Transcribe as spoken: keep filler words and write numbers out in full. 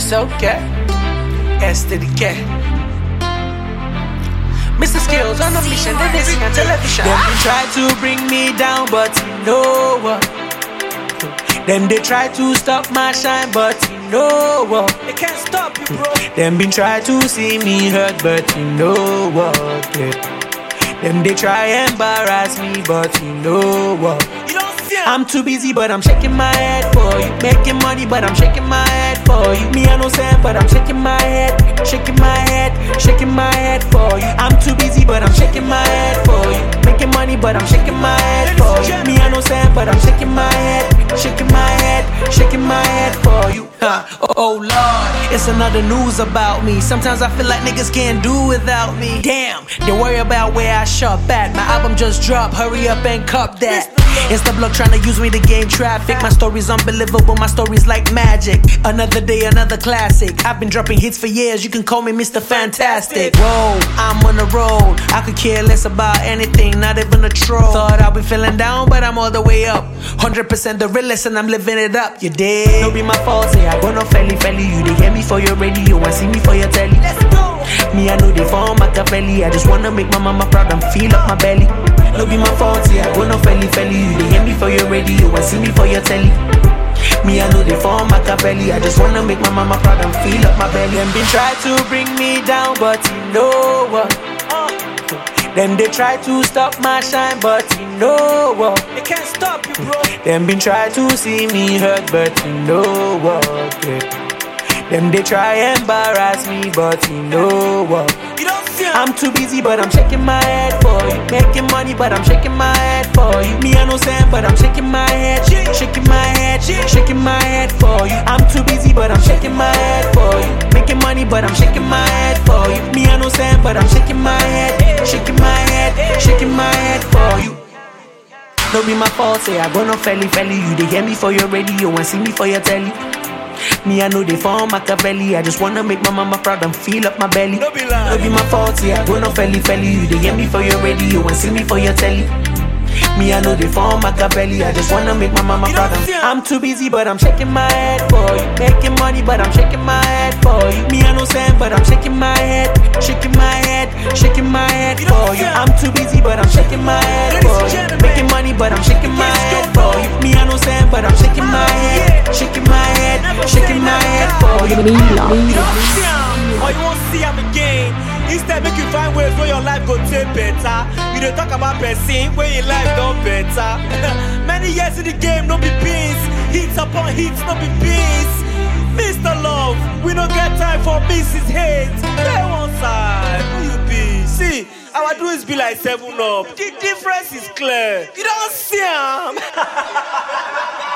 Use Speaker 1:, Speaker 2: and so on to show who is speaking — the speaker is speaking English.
Speaker 1: it's okay. S to the K. Mister Skills on a mission, they they sing on television. Them they try to bring me down, but you know what? Them they try to stop my shine, but you know what?
Speaker 2: They can't stop you, bro.
Speaker 1: Them been try to see me hurt, but you know what? Yeah. Them they try embarrass me, but you know what?
Speaker 2: You don't see
Speaker 1: I'm too busy, but I'm shaking my head for you. Making money, but I'm shaking my head for you. Me, I no sand, but I'm shaking my head. Shaking my head, shaking my head for you. I'm too busy, but I'm shaking my head for you. Making money, but I'm shaking my head for you. Me, I no sand, but I'm shaking my head. Shaking my head, shaking my head for you. Huh. Oh, oh Lord, it's another news about me. Sometimes I feel like niggas can't do without me. Damn, they worry about where I shop at. My album just dropped, hurry up and cop that. It's the block trying to use me to gain traffic. My story's unbelievable, my story's like magic. Another day, another classic. I've been dropping hits for years, you can call me Mister Fantastic. Whoa, I'm on the road, I could care less about anything, not even a troll. Thought I'd be feeling down, but I'm all the way up. one hundred percent the realest and I'm living it up, you dig? No be my fault, say I go no felly felly. You they hear me for your radio and see me for your telly. Let's go. Me I know they form Machiavelli. I just wanna make my mama proud and feel up my belly. No be my fault, say I go no felly felly. You they hear me for your radio and see me for your telly. Me I know they form Machiavelli. I just wanna make my mama proud and feel up my belly. Them been try to bring me down, but you know what? Them they try to stop my shine, but you know what?
Speaker 2: They can't stop you, bro.
Speaker 1: Them been try to see me hurt, but you know what? Yeah. Them they try embarrass me, but you know what?
Speaker 2: You don't see
Speaker 1: I'm too busy, but I'm shaking my head for you. Making money, but I'm shaking my head for you. Me I no sand, but I'm shaking my head. Shaking my head, shaking my head for you. I'm too busy, but I'm shaking my head for you. Making money, but I'm shaking my head for you. Me I no sand, but I'm shaking my head. Shaking my head, shaking my head for you. No be my fault, say I go no felly felly. You they hear me for your radio and see me for your telly. Me I know they form Machiavelli. I just wanna make my mama proud and feel up my belly.
Speaker 2: No be lie.
Speaker 1: No be my fault, say I go no felly felly. You they hear me for your radio and see me for your telly. Me I know they form Machiavelli. I just wanna make my mama proud and I'm too busy, but I'm shaking my head for you. Making money, but I'm shaking my head for you. Me I no sand, but I'm shaking my head. Shaking my head, shaking my head for you. I'm too busy, but I'm shaking my head for you. Making money, but I'm shaking my head for you. Me I no sand, but I'm shaking my head. Shaking my head, shaking my head for you.
Speaker 2: You don't see him, or you won't see him again. Instead, make you find ways where your life go take better. You don't talk about person where your life don't better. Many years in the game, no be beans. Hits upon hits, no be beans. Mister Love, we don't get time for Missus Hate. Play one side, who you be? See, our dudes be like seven up. The difference is clear. You don't see him.